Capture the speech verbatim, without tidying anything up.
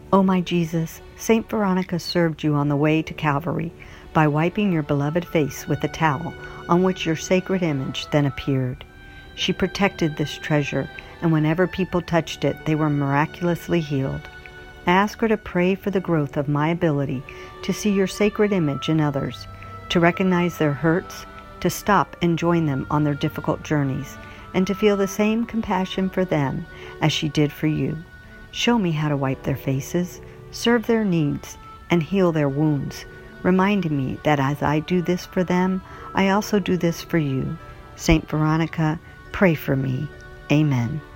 O my Jesus, Saint Veronica served you on the way to Calvary by wiping your beloved face with a towel on which your sacred image then appeared. She protected this treasure, and whenever people touched it, they were miraculously healed. I ask her to pray for the growth of my ability to see your sacred image in others, to recognize their hurts, to stop and join them on their difficult journeys, and to feel the same compassion for them as she did for you. Show me how to wipe their faces, serve their needs, and heal their wounds, reminding me that as I do this for them, I also do this for you. Saint Veronica, pray for me. Amen.